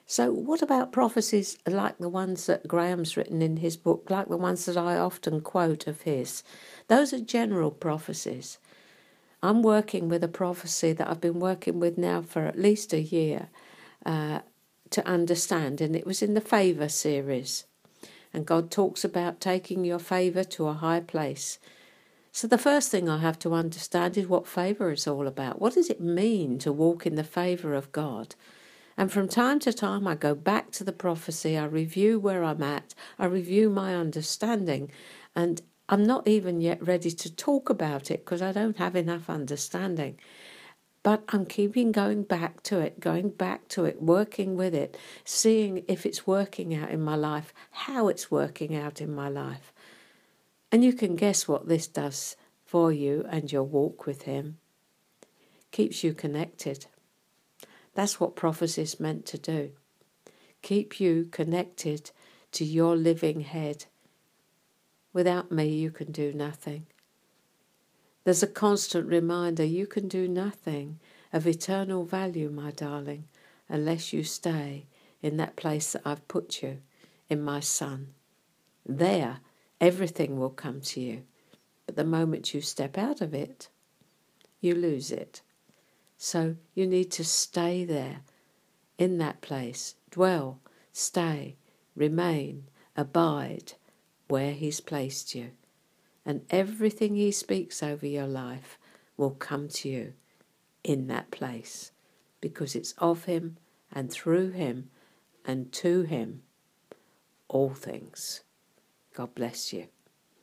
So what about prophecies like the ones that Graham's written in his book, like the ones that I often quote of his? Those are general prophecies. I'm working with a prophecy that I've been working with now for at least a year to understand, and it was in the Favour series. And God talks about taking your favour to a high place. So the first thing I have to understand is what favour is all about. What does it mean to walk in the favour of God? And from time to time, I go back to the prophecy, I review where I'm at, I review my understanding, and I'm not even yet ready to talk about it because I don't have enough understanding. But I'm keeping going back to it, working with it, seeing if it's working out in my life, how it's working out in my life. And you can guess what this does for you and your walk with Him. Keeps you connected. That's what prophecy is meant to do. Keep you connected to your living head. Without me, you can do nothing. There's a constant reminder you can do nothing of eternal value, my darling, unless you stay in that place that I've put you, in my Son. There, everything will come to you. But the moment you step out of it, you lose it. So you need to stay there, in that place, dwell, stay, remain, abide where He's placed you. And everything He speaks over your life will come to you in that place, because it's of Him and through Him and to Him, all things. God bless you.